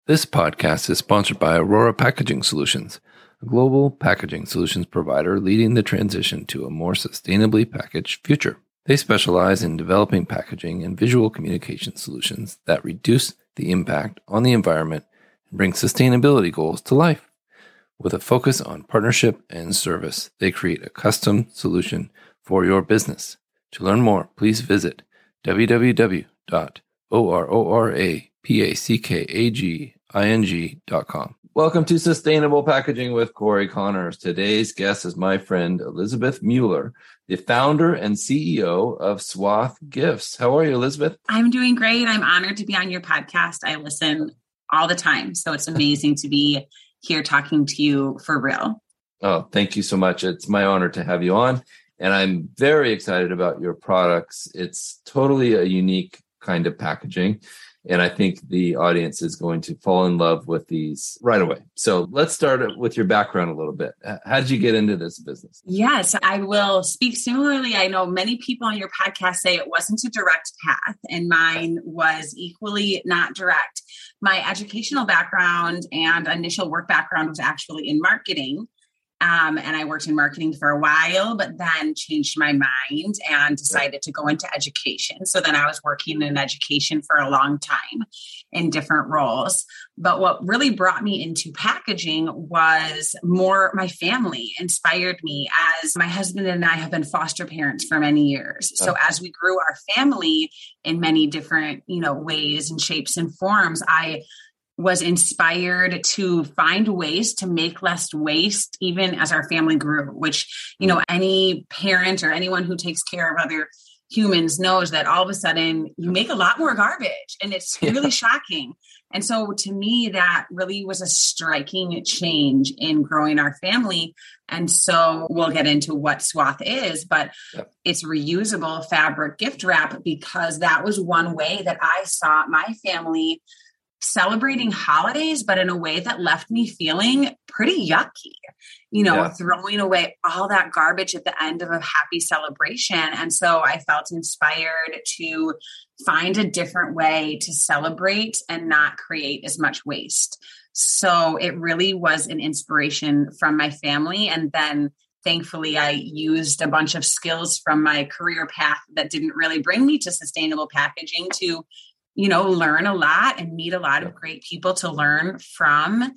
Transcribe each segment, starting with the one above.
This podcast is sponsored by Aurora Packaging Solutions, a global packaging solutions provider leading the transition to a more sustainably packaged future. They specialize in developing packaging and visual communication solutions that reduce the impact on the environment and bring sustainability goals to life. With a focus on partnership and service, they create a custom solution for your business. To learn more, please visit www.ororapackaging.com. Welcome to Sustainable Packaging with Corey Connors. Today's guest is my friend Elizabeth Mueller, the founder and CEO of Swath Gifts. How are you, Elizabeth? I'm doing great. I'm honored to be on your podcast. I listen all the time, so it's amazing to be here talking to you for real. Oh, thank you so much. It's my honor to have you on, and I'm very excited about your products. It's totally a unique kind of packaging. And I think the audience is going to fall in love with these right away. So let's start with your background a little bit. How did you get into this business? Yes, I will speak similarly. I know many people on your podcast say it wasn't a direct path, and mine was equally not direct. My educational background and initial work background was actually in marketing. And I worked in marketing for a while, but then changed my mind and decided to go into education. So then I was working in education for a long time in different roles. But what really brought me into packaging was more my family inspired me, as my husband and I have been foster parents for many years. So as we grew our family in many different, ways and shapes and forms, I was inspired to find ways to make less waste, even as our family grew, which, any parent or anyone who takes care of other humans knows that all of a sudden you make a lot more garbage, and it's really shocking. And so to me, that really was a striking change in growing our family. And so we'll get into what Swath is, but it's reusable fabric gift wrap, because that was one way that I saw my family celebrating holidays, but in a way that left me feeling pretty yucky, throwing away all that garbage at the end of a happy celebration. And so I felt inspired to find a different way to celebrate and not create as much waste. So it really was an inspiration from my family. And then thankfully, I used a bunch of skills from my career path that didn't really bring me to sustainable packaging to learn a lot and meet a lot of great people to learn from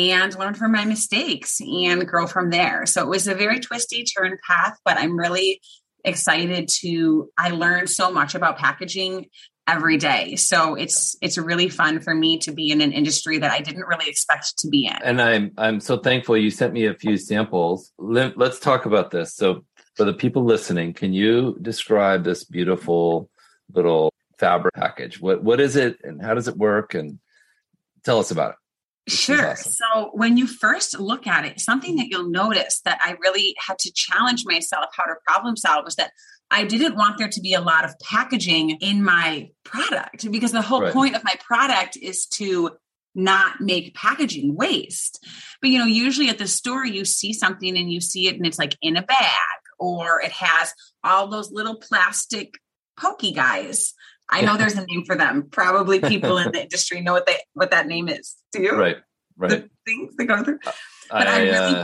my mistakes and grow from there. So it was a very twisty turn path, but I'm really excited I learned so much about packaging every day. So it's really fun for me to be in an industry that I didn't really expect to be in. And I'm so thankful you sent me a few samples. Let's talk about this. So for the people listening, can you describe this beautiful little fabric package? What is it, and how does it work, and tell us about it? Sure. Awesome. So when you first look at it, something that you'll notice that I really had to challenge myself how to problem solve was that I didn't want there to be a lot of packaging in my product, because the whole point of my product is to not make packaging waste. But, usually at the store, you see something and you see it and it's like in a bag, or it has all those little plastic pokey guys. I know there's a name for them. Probably people in the industry know what that name is. Do you? Right. The things that go through. But I really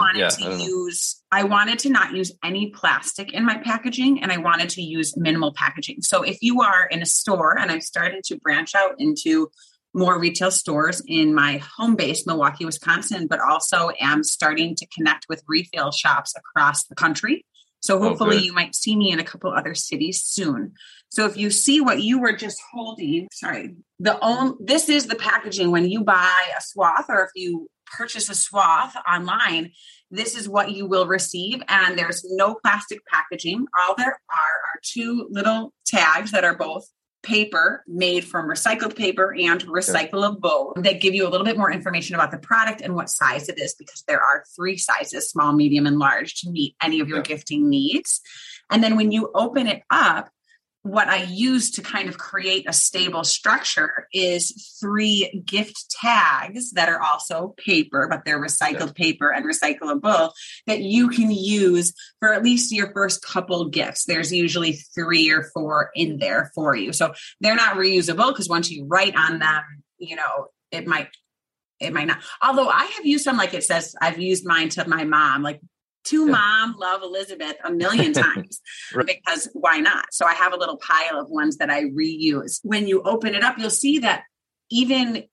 wanted to not use any plastic in my packaging, and I wanted to use minimal packaging. So if you are in a store, and I'm starting to branch out into more retail stores in my home base, Milwaukee, Wisconsin, but also am starting to connect with retail shops across the country. So hopefully you might see me in a couple other cities soon. So if you see what you were just holding, this is the packaging when you buy a Swath, or if you purchase a Swath online, this is what you will receive. And there's no plastic packaging. All there are two little tags that are both paper made from recycled paper and recyclable that give you a little bit more information about the product and what size it is, because there are 3 sizes, small, medium, and large, to meet any of your gifting needs. And then when you open it up, what I use to kind of create a stable structure is 3 gift tags that are also paper, but they're recycled paper and recyclable, that you can use for at least your first couple gifts. There's usually 3 or 4 in there for you. So they're not reusable, because once you write on them, it might it might not. Although I have used some, like it says, I've used mine to my mom, like to mom, love Elizabeth a million times Right. because why not? So I have a little pile of ones that I reuse. When you open it up, you'll see that even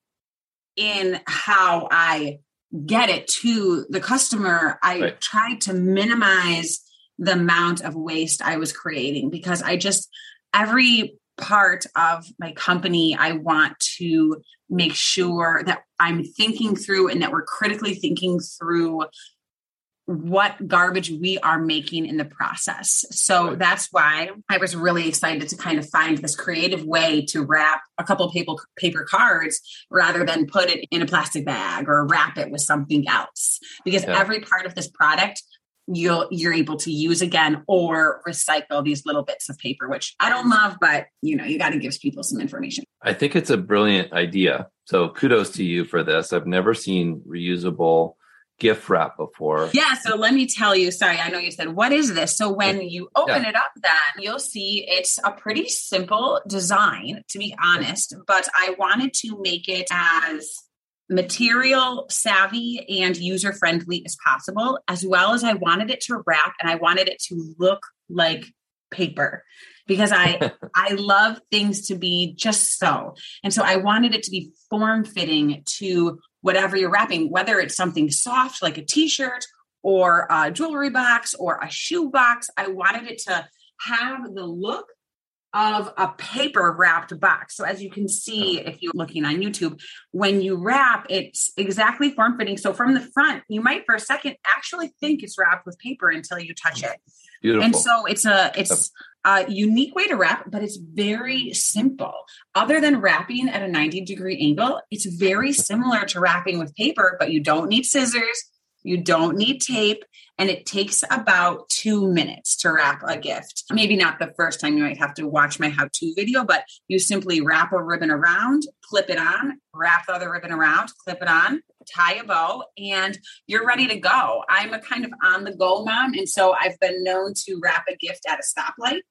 in how I get it to the customer, I tried to minimize the amount of waste I was creating because every part of my company, I want to make sure that I'm thinking through and that we're critically thinking through what garbage we are making in the process. So that's why I was really excited to kind of find this creative way to wrap a couple paper cards rather than put it in a plastic bag or wrap it with something else. Because every part of this product you're able to use again or recycle these little bits of paper, which I don't love, but you got to give people some information. I think it's a brilliant idea. So kudos to you for this. I've never seen reusable gift wrap before. Yeah. So let me tell you, sorry, I know you said, what is this? So when you open it up, then you'll see it's a pretty simple design, to be honest, but I wanted to make it as material savvy and user friendly as possible, as well as I wanted it to wrap and I wanted it to look like paper because I love things to be just so. And so I wanted it to be form fitting to whatever you're wrapping, whether it's something soft like a t-shirt or a jewelry box or a shoe box. I wanted it to have the look of a paper wrapped box. So as you can see, if you're looking on YouTube, when you wrap, it's exactly form fitting. So from the front, you might for a second actually think it's wrapped with paper until you touch it. Beautiful. And so it's a unique way to wrap, but it's very simple. Other than wrapping at a 90-degree angle, it's very similar to wrapping with paper, but you don't need scissors. You don't need tape, and it takes about 2 minutes to wrap a gift. Maybe not the first time, you might have to watch my how-to video, but you simply wrap a ribbon around, clip it on, wrap the other ribbon around, clip it on, tie a bow, and you're ready to go. I'm a kind of on-the-go mom, and so I've been known to wrap a gift at a stoplight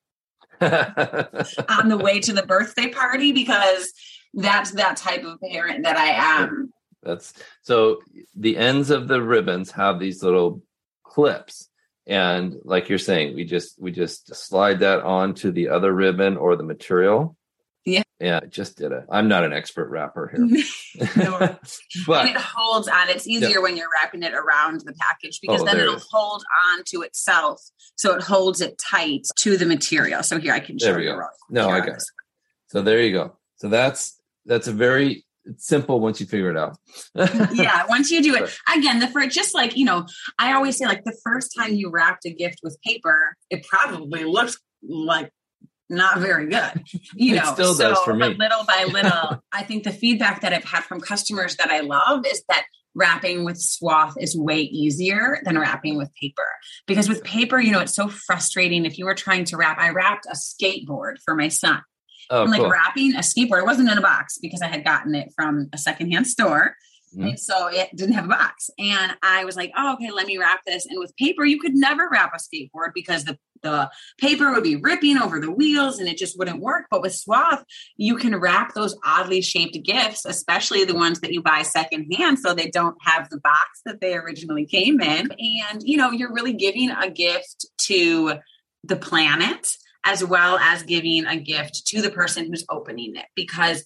on the way to the birthday party because that's that type of parent that I am. So the ends of the ribbons have these little clips, and like you're saying, we just slide that onto the other ribbon or the material. Yeah, just did it. I'm not an expert wrapper here. No. But and it holds on. It's easier when you're wrapping it around the package because then it'll hold on to itself. So it holds it tight to the material. So here I can show you. No, I got it. So there you go. So that's a very simple once you figure it out. Yeah, once you do it. Again, just like, I always say like the first time you wrapped a gift with paper, it probably looks like not very good. It still does for me. Little by little, I think the feedback that I've had from customers that I love is that wrapping with swath is way easier than wrapping with paper. Because with paper, it's so frustrating. If you were trying to wrap, I wrapped a skateboard for my son. Oh, and cool. wrapping a skateboard, it wasn't in a box because I had gotten it from a secondhand store. Mm-hmm. And so it didn't have a box. And I was like, oh, okay, let me wrap this. And with paper, you could never wrap a skateboard because the paper would be ripping over the wheels and it just wouldn't work. But with swath, you can wrap those oddly shaped gifts, especially the ones that you buy secondhand, so they don't have the box that they originally came in. And, you're really giving a gift to the planet, as well as giving a gift to the person who's opening it. Because,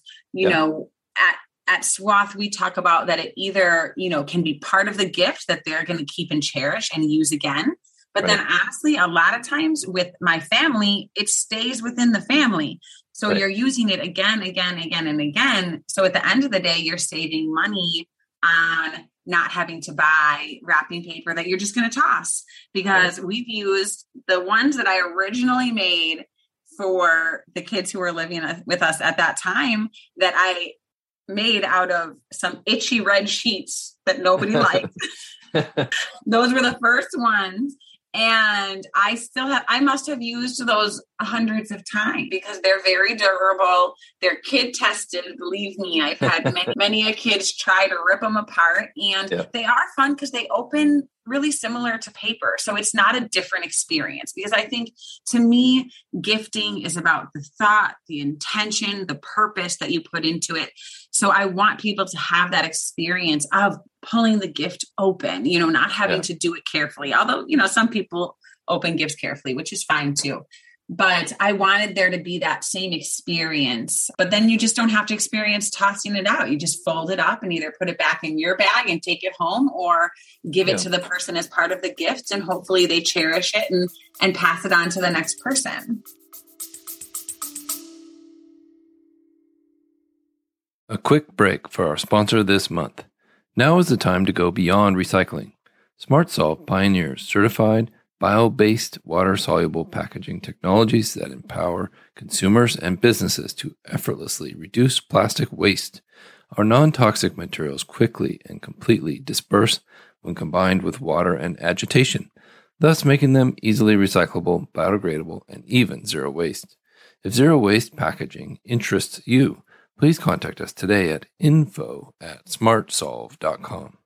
at Swath, we talk about that it either, can be part of the gift that they're going to keep and cherish and use again. But then honestly, a lot of times with my family, it stays within the family. So you're using it again, and again. So at the end of the day, you're saving money on not having to buy wrapping paper that you're just going to toss, because we've used the ones that I originally made for the kids who were living with us at that time that I made out of some itchy red sheets that nobody liked. Those were the first ones. And I must have used those hundreds of times because they're very durable. They're kid tested. Believe me, I've had many kids try to rip them apart, and they are fun because they open really similar to paper. So it's not a different experience, because I think, to me, gifting is about the thought, the intention, the purpose that you put into it. So I want people to have that experience of pulling the gift open, not having to do it carefully. Although, some people open gifts carefully, which is fine too. But I wanted there to be that same experience. But then you just don't have to experience tossing it out. You just fold it up and either put it back in your bag and take it home, or give it to the person as part of the gift. And hopefully they cherish it and pass it on to the next person. A quick break for our sponsor this month. Now is the time to go beyond recycling. SmartSolve pioneers certified bio-based water-soluble packaging technologies that empower consumers and businesses to effortlessly reduce plastic waste. Our non-toxic materials quickly and completely disperse when combined with water and agitation, thus making them easily recyclable, biodegradable, and even zero waste. If zero waste packaging interests you, please contact us today at info@smartsolve.com.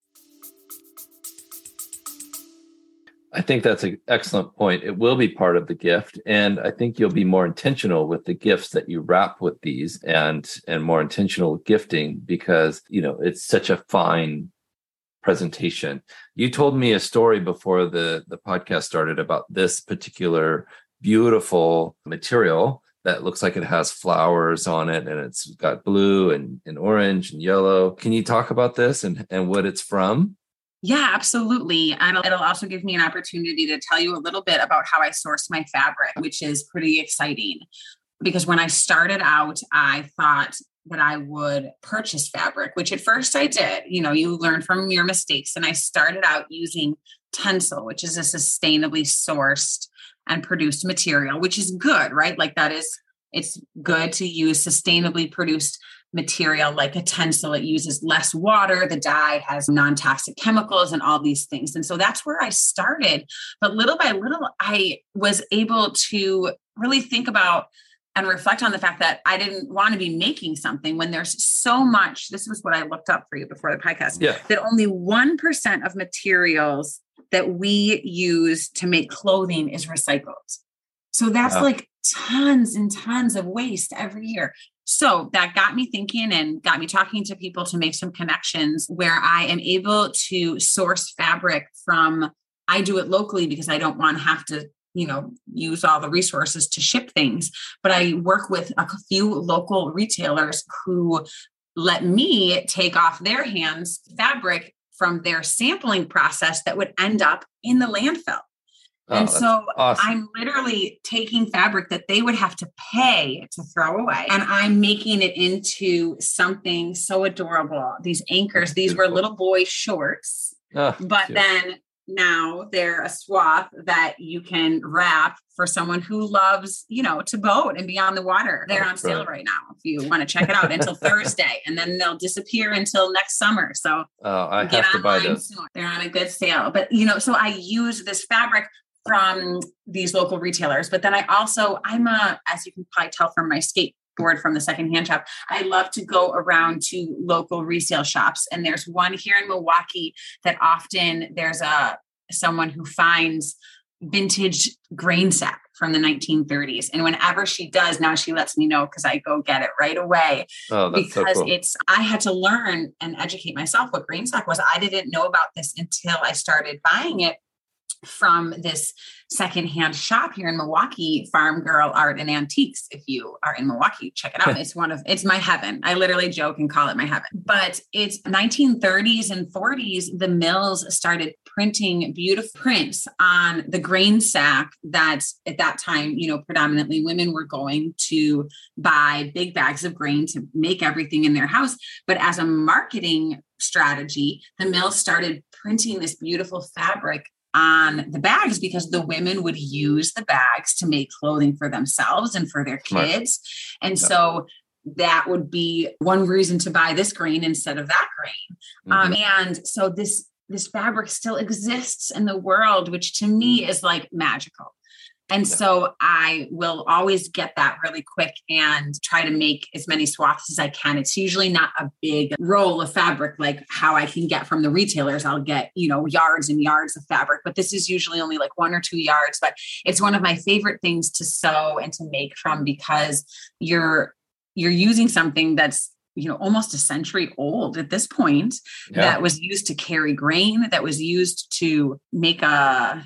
I think that's an excellent point. It will be part of the gift, and I think you'll be more intentional with the gifts that you wrap with these, and more intentional gifting, because it's such a fine presentation. You told me a story before the podcast started about this particular beautiful material that looks like it has flowers on it, and it's got blue and orange and yellow. Can you talk about this and what it's from? Yeah, absolutely. And it'll also give me an opportunity to tell you a little bit about how I source my fabric, which is pretty exciting. Because when I started out, I thought that I would purchase fabric, which at first I did. You learn from your mistakes. And I started out using Tencel, which is a sustainably sourced and produced material, which is good, right? It's good to use sustainably produced material like a Tencel. It uses less water. The dye has non-toxic chemicals and all these things. And so that's where I started. But little by little, I was able to really think about and reflect on the fact that I didn't want to be making something when there's so much. This was what I looked up for you before the podcast, that only 1% of materials that we use to make clothing is recycled. So that's like tons and tons of waste every year. So that got me thinking and got me talking to people to make some connections where I am able to source fabric from. I do it locally because I don't want to have to, use all the resources to ship things. But I work with a few local retailers who let me take off their hands fabric from their sampling process that would end up in the landfill. And so awesome. I'm literally taking fabric that they would have to pay to throw away, and I'm making it into something so adorable. These anchors, these were little boy shorts, but cute. Then now they're a swath that you can wrap for someone who loves, to boat and be on the water. They're on sale right now if you want to check it out until Thursday, and then they'll disappear until next summer. So I have to buy those. Soon. They're on a good sale. But, so I use this fabric from these local retailers. But then as you can probably tell from my skateboard from the secondhand shop, I love to go around to local resale shops. And there's one here in Milwaukee that often there's someone who finds vintage grain sack from the 1930s. And whenever she does, now she lets me know because I go get it right away. Oh, that's because so cool. I had to learn and educate myself what grain sack was. I didn't know about this until I started buying it from this secondhand shop here in Milwaukee, Farm Girl Art and Antiques. If you are in Milwaukee, check it out. It's my heaven. I literally joke and call it my heaven. But it's 1930s and 40s. The mills started printing beautiful prints on the grain sack that at that time, predominantly women were going to buy big bags of grain to make everything in their house. But as a marketing strategy, the mills started printing this beautiful fabric on the bags because the women would use the bags to make clothing for themselves and for their kids. And so that would be one reason to buy this grain instead of that grain. And so this this fabric still exists in the world, which to me is like magical. And so I will always get that really quick and try to make as many swaths as I can. It's usually not a big roll of fabric like how I can get from the retailers. I'll get, yards and yards of fabric, but this is usually only like 1 or 2 yards. But it's one of my favorite things to sew and to make from, because you're using something that's almost a century old at this point, that was used to carry grain, that was used to make a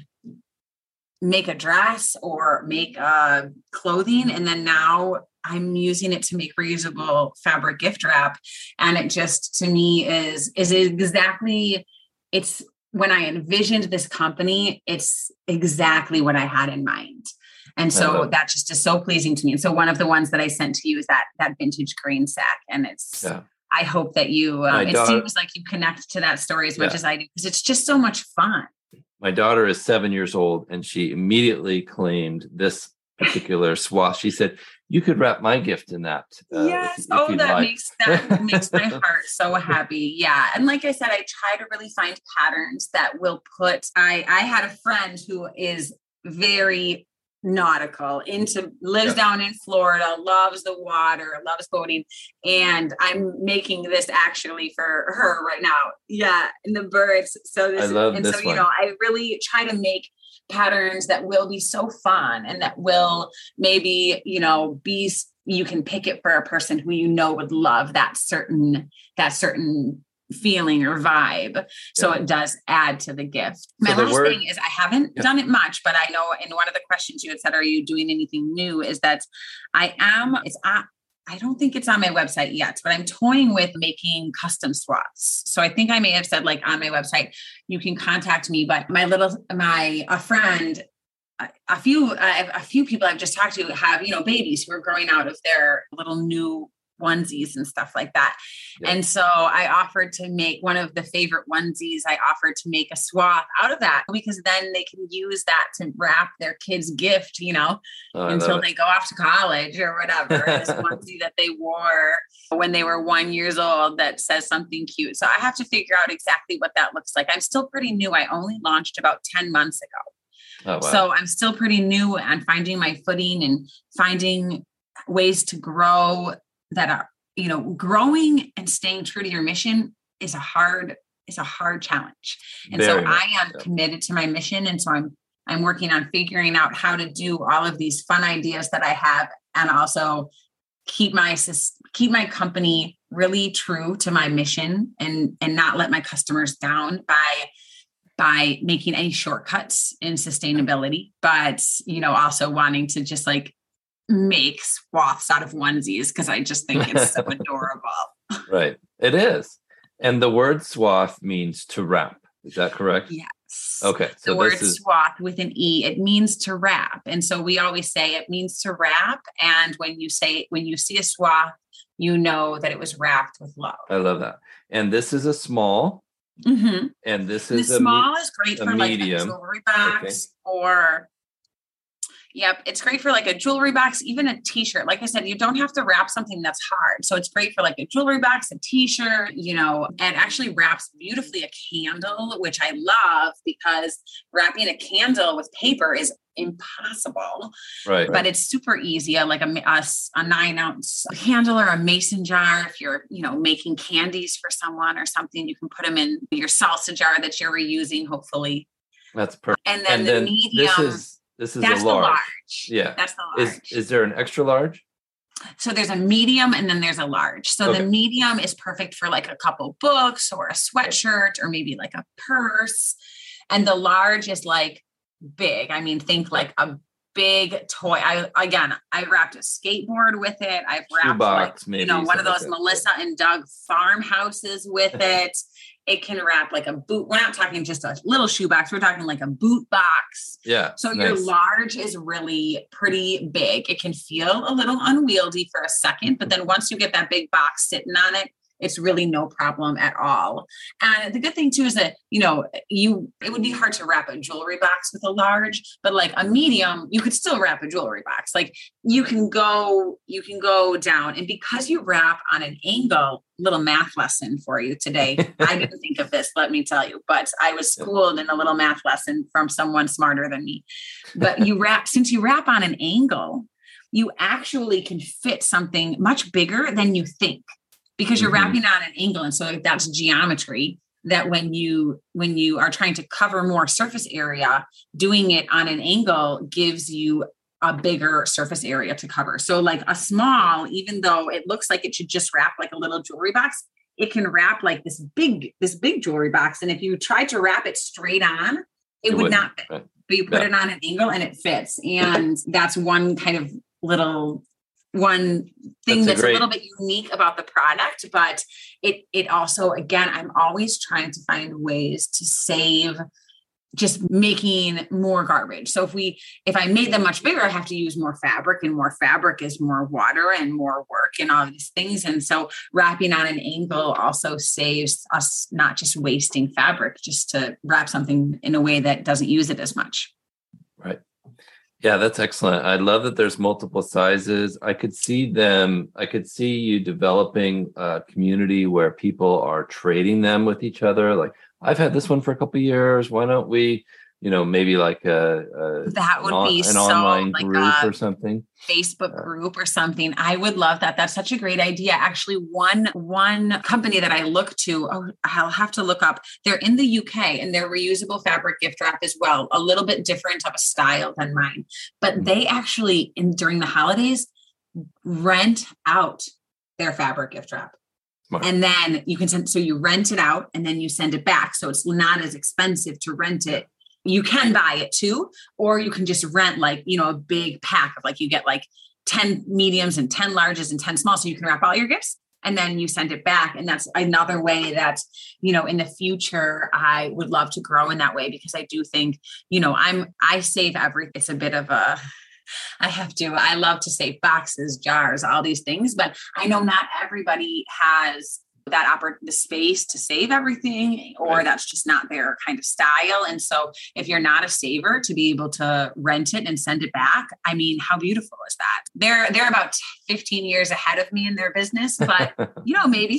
dress or make clothing. And then now I'm using it to make reusable fabric gift wrap. And it just, to me, is exactly, it's when I envisioned this company, it's exactly what I had in mind. And so that just is so pleasing to me. And so one of the ones that I sent to you is that vintage grain sack. And it's, I hope that you, seems like you connect to that story as much as I do, because it's just so much fun. My daughter is 7 years old, and she immediately claimed this particular swath. She said, "You could wrap my gift in that." Yes. Makes my heart so happy. Yeah. And like I said, I try to really find patterns that will put, I had a friend who is very nautical, lives down in Florida, loves the water, loves boating. And I'm making this actually for her right now. Yeah. And the birds. So this, I really try to make patterns that will be so fun and that will maybe, you can pick it for a person who, would love that certain feeling or vibe. So it does add to the gift. My last thing is, I haven't done it much, but I know in one of the questions you had said, are you doing anything new? Is that I don't think it's on my website yet, but I'm toying with making custom swaths. So I think I may have said like on my website, you can contact me, but a friend, a few people I've just talked to have, babies who are growing out of their little new onesies and stuff like that. Yep. And so I offered to make one of the favorite onesies. I offered to make a swath out of that, because then they can use that to wrap their kid's gift, until they go off to college or whatever. This onesie that they wore when they were 1 year old that says something cute. So I have to figure out exactly what that looks like. I'm still pretty new. I only launched about 10 months ago. Oh, wow. So I'm still pretty new and finding my footing and finding ways to grow that are, growing and staying true to your mission is a hard challenge. And so I am committed to my mission. And so I'm working on figuring out how to do all of these fun ideas that I have, and also keep my company really true to my mission and not let my customers down by making any shortcuts in sustainability, but, also wanting to just like make swaths out of onesies, because I just think it's so adorable. Right. It is. And the word swath means to wrap. Is that correct? Yes. Okay. So the word swath with an E, it means to wrap. And so we always say it means to wrap. And when you see a swath, you know that it was wrapped with love. I love that. And this is a small. Mm-hmm. And this is the small is great for medium. Like a jewelry box or. Yep. It's great for like a jewelry box, even a t-shirt. Like I said, you don't have to wrap something that's hard. So it's great for like a jewelry box, a t-shirt, and actually wraps beautifully a candle, which I love, because wrapping a candle with paper is impossible. Right. But it's super easy. Like a 9-ounce candle or a mason jar. If you're, making candies for someone or something, you can put them in your salsa jar that you're reusing, hopefully. That's perfect. And then the medium. This is that's a large. The large. Yeah. That's the large. Is there an extra large? So there's a medium and then there's a large. So the medium is perfect for like a couple books or a sweatshirt or maybe like a purse. And the large is like big. I mean, think like a big toy. I wrapped a skateboard with it. I've wrapped box, maybe, one of those Melissa and Doug farmhouses with it. It can wrap like a boot. We're not talking just a little shoebox. We're talking like a boot box. Yeah. So your large is really pretty big. It can feel a little unwieldy for a second, but then once you get that big box sitting on it, it's really no problem at all. And the good thing too is that, it would be hard to wrap a jewelry box with a large, but like a medium, you could still wrap a jewelry box. Like you can go down, and because you wrap on an angle, little math lesson for you today. I didn't think of this, let me tell you, but I was schooled in a little math lesson from someone smarter than me. But since you wrap on an angle, you actually can fit something much bigger than you think, because you're wrapping on an angle. And so that's geometry that when you are trying to cover more surface area, doing it on an angle gives you a bigger surface area to cover. So like a small, even though it looks like it should just wrap like a little jewelry box, it can wrap like this big jewelry box. And if you tried to wrap it straight on, it would not fit. Right. But you put it on an angle and it fits. And that's one kind of one thing that's a little bit unique about the product, but it also, again, I'm always trying to find ways to save just making more garbage. So if I made them much bigger, I have to use more fabric, and more fabric is more water and more work and all these things. And so wrapping on an angle also saves us not just wasting fabric, just to wrap something in a way that doesn't use it as much. Right. Yeah, that's excellent. I love that there's multiple sizes. I could see you developing a community where people are trading them with each other. Like, I've had this one for a couple of years. Why don't we, maybe like an online group or something, Facebook group or something. I would love that. That's such a great idea. Actually, one company that I look to, I'll have to look up. They're in the UK, and they're reusable fabric gift wrap as well. A little bit different of a style than mine, but they actually during the holidays rent out their fabric gift wrap. Smart. And then you can so you rent it out and then you send it back. So it's not as expensive to rent it. You can buy it too, or you can just rent a big pack of you get 10 mediums and 10 larges and 10 small. So you can wrap all your gifts and then you send it back. And that's another way that, in the future, I would love to grow in that way, because I do think, I save everything. It's a bit of I love to save boxes, jars, all these things, but I know not everybody has the space to save everything, or that's just not their kind of style. And so if you're not a saver, to be able to rent it and send it back, I mean, how beautiful is that? They're about 15 years ahead of me in their business, but maybe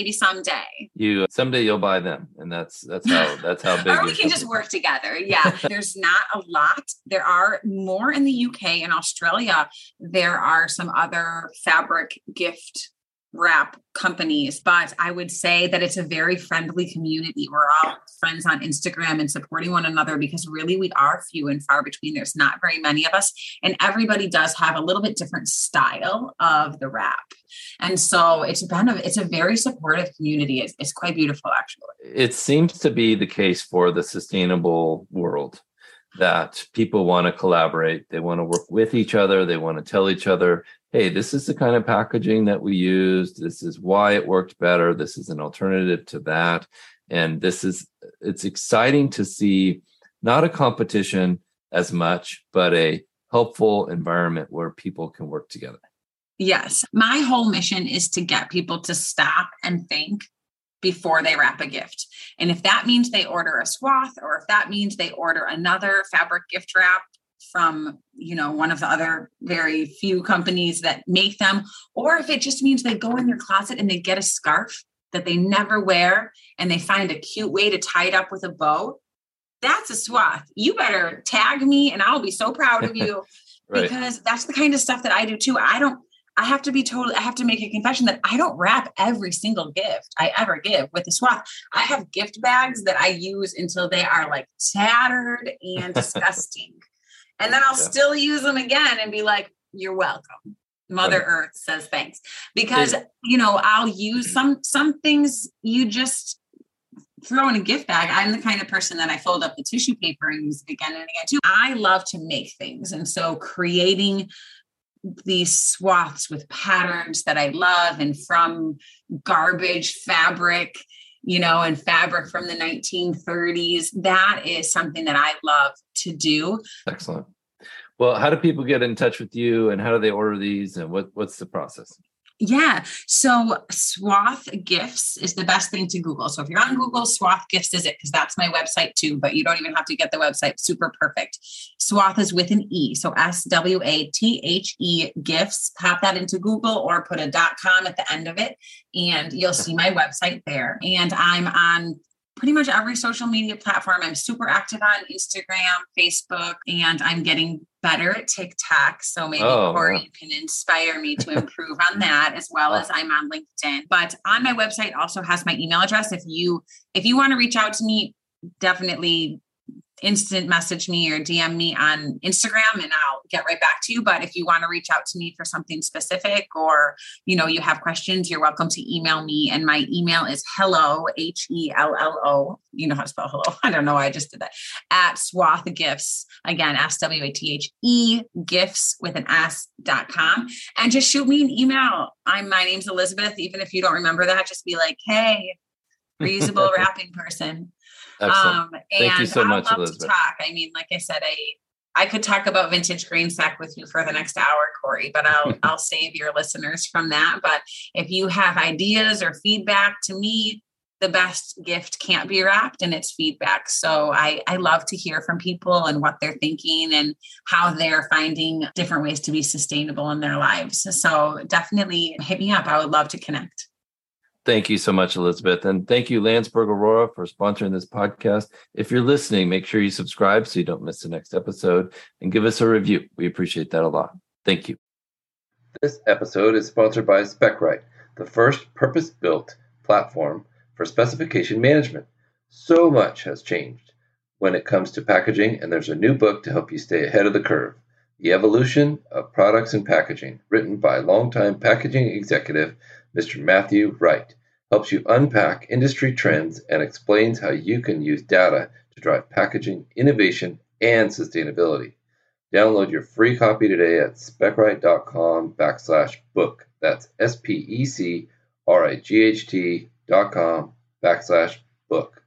someday. Someday you'll buy them, and that's how big. Or we can just work together. Yeah. There's not a lot. There are more in the UK and Australia. There are some other fabric gift wrap companies, but I would say that it's a very friendly community. We're all friends on Instagram and supporting one another, because really we are few and far between. There's not very many of us, and everybody does have a little bit different style of the wrap. And so it's a very supportive community. It's quite beautiful, actually. It seems to be the case for the sustainable world, that people want to collaborate. They want to work with each other. They want to tell each other, hey, this is the kind of packaging that we used. This is why it worked better. This is an alternative to that. And it's exciting to see not a competition as much, but a helpful environment where people can work together. Yes. My whole mission is to get people to stop and think before they wrap a gift. And if that means they order a swath, or if that means they order another fabric gift wrap from, one of the other very few companies that make them, or if it just means they go in their closet and they get a scarf that they never wear and they find a cute way to tie it up with a bow, that's a swath. You better tag me and I'll be so proud of you. Right. Because that's the kind of stuff that I do too. I have to make a confession that I don't wrap every single gift I ever give with a swath. I have gift bags that I use until they are tattered and disgusting. And then I'll still use them again and be like, you're welcome. Mother Earth says thanks. Because, I'll use some things you just throw in a gift bag. I'm the kind of person that I fold up the tissue paper and use it again and again too. I love to make things. And so creating these swaths with patterns that I love, and from garbage fabric, and fabric from the 1930s, that is something that I love to do. Excellent. Well, how do people get in touch with you, and how do they order these, and what's the process? Yeah. So Swath Gifts is the best thing to Google. So if you're on Google, Swath Gifts is it, because that's my website too, but you don't even have to get the website super perfect. Swath is with an E. So SWATHE Gifts. Pop that into Google or put a .com at the end of it, and you'll see my website there. And I'm on pretty much every social media platform. I'm super active on Instagram, Facebook, and I'm getting better at TikTok. So maybe Corey can inspire me to improve on that, as well as I'm on LinkedIn. But on my website also has my email address. If you want to reach out to me, definitely instant message me or DM me on Instagram and I'll get right back to you. But if you want to reach out to me for something specific, or, you have questions, you're welcome to email me. And my email is hello, HELLO. You know how to spell hello. I don't know why I just did that. At Swath Gifts. Again, SWATHE gifts with an S.com. And just shoot me an email. My name's Elizabeth. Even if you don't remember that, just be like, hey, reusable wrapping person. Excellent. Thank you so much, Elizabeth. To talk. I mean, like I said, I could talk about vintage grain sack with you for the next hour, Corey, but I'll save your listeners from that. But if you have ideas or feedback, to me, the best gift can't be wrapped, and it's feedback. So I love to hear from people and what they're thinking and how they're finding different ways to be sustainable in their lives. So definitely hit me up. I would love to connect. Thank you so much, Elizabeth. And thank you, Landsberg Aurora, for sponsoring this podcast. If you're listening, make sure you subscribe so you don't miss the next episode, and give us a review. We appreciate that a lot. Thank you. This episode is sponsored by SpecRite, the first purpose-built platform for specification management. So much has changed when it comes to packaging, and there's a new book to help you stay ahead of the curve, The Evolution of Products and Packaging, written by longtime packaging executive Mr. Matthew Wright, helps you unpack industry trends and explains how you can use data to drive packaging, innovation, and sustainability. Download your free copy today at specrite.com/book. That's SPECRIGHT.com/book.